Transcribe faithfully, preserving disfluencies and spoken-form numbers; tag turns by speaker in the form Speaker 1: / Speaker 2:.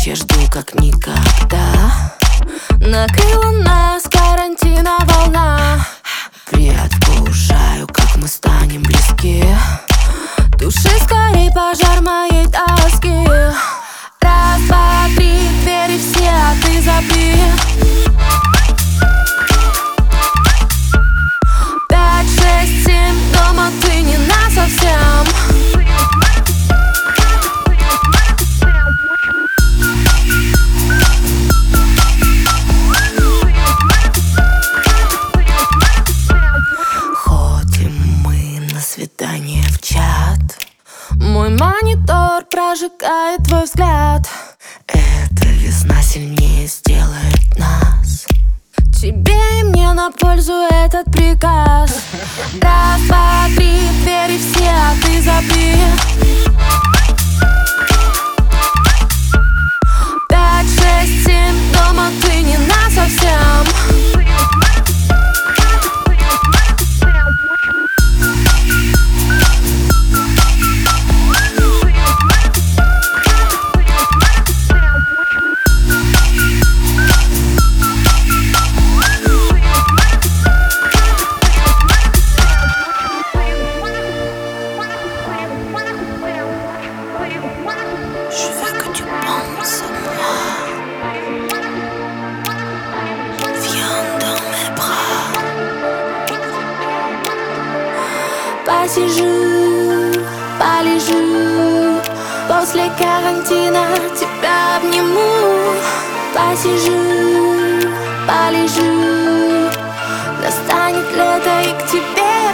Speaker 1: я жду как никогда. Накрыла нас карантина волна. Предвкушаю, как мы станем близки. Туши скорей пожар моей тоски. Раз, два, три, двери все, а ты забил. Пять, шесть, семь, дома ты не насовсем. Ходим мы на свидание в чат. Мой монитор прожигает твой взгляд. Эта весна сильнее сделает нас. Тебе и мне на пользу этот приказ. Раз, два, три, двери все, а ты забил. Пять, шесть, семь, дома ты не насовсем. Посижу, полежу, после карантина тебя обниму. Посижу, полежу, настанет лето и к тебе